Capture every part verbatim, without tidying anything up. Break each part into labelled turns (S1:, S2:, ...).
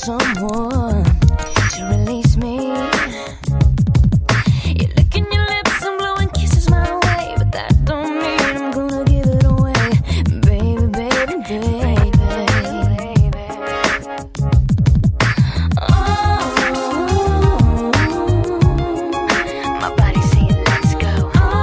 S1: someone to release me. You're licking your lips and blowing kisses my way, but that don't mean I'm gonna give it away, baby, baby, baby, baby. Oh, my body's saying let's go,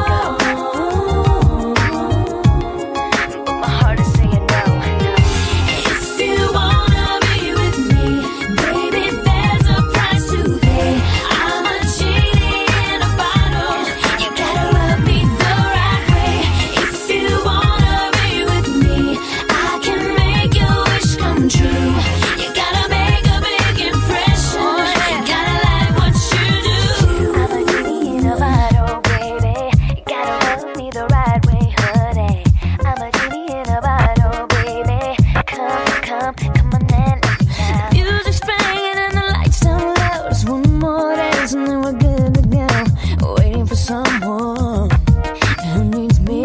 S1: go, but my heart is saying no, no. If you wanna be with me, baby, there's a price to pay. I'm a genie in a bottle. You gotta rub me the right way. If you wanna be with me, I can make your wish come true. You gotta make a big impression. Gotta like what you do. I'm a genie in a bottle, baby. You gotta rub me the right way, honey. I'm a genie in a bottle, baby. Come, come, come on and let me out. Music's playing and the lights down low. Just one more dance and then we're good to go. Waiting for someone who needs me.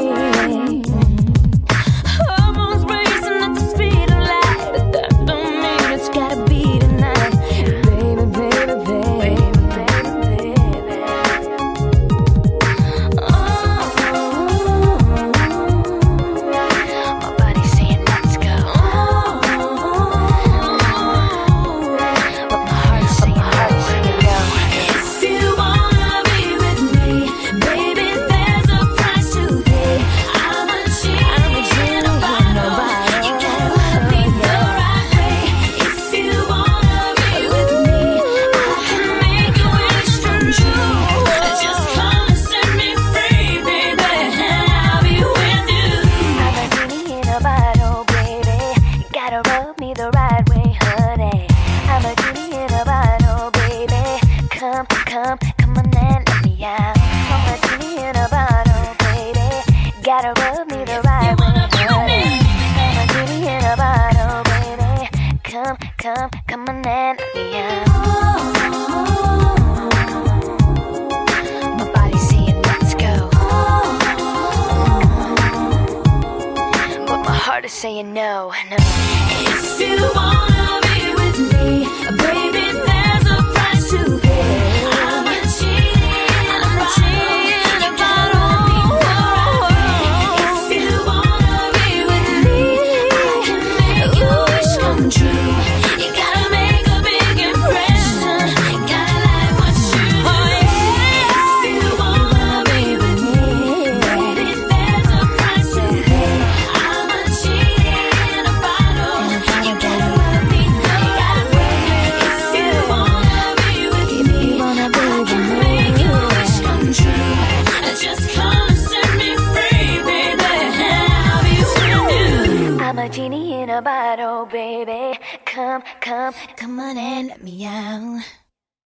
S1: Hormones racing at the speed of light, but that don't mean it's gotta be tonight, baby, baby, baby, baby, baby. Oh, my body's saying let's go. But my heart's saying no. If you wanna be with me, baby, there's a price to pay. I'm a genie in a bottle. You gotta rub me the right way. If you wanna be with me, I can make your wish come true. Just come and set me free, baby, and I'll be with you. I'm a genie in a bottle, baby. You gotta rub me the right way, honey. I'm a genie in a bottle, baby. Come, come, come on and let me out. I'm a genie in a bottle, baby. Gotta rub me the right way, honey. I'm a genie in a bottle, baby. Come, come, come on and let me out. My body's saying let's go, but my heart is saying no, no. If you wanna be with me, baby, there's a price to pay. I'm a genie in a bottle. If you wanna be with me, I can make your wish come true. You gotta make a big impression. Gotta like what you do. If you wanna be with me, baby, there's a price to pay. I'm a genie in a bottle. You gotta rub me the right way. If you wanna be with me, I can make your wish come true. Just come and set me free, baby, and I'll be with you. I'm a genie in a bottle, baby. Come, come, come on and let me out.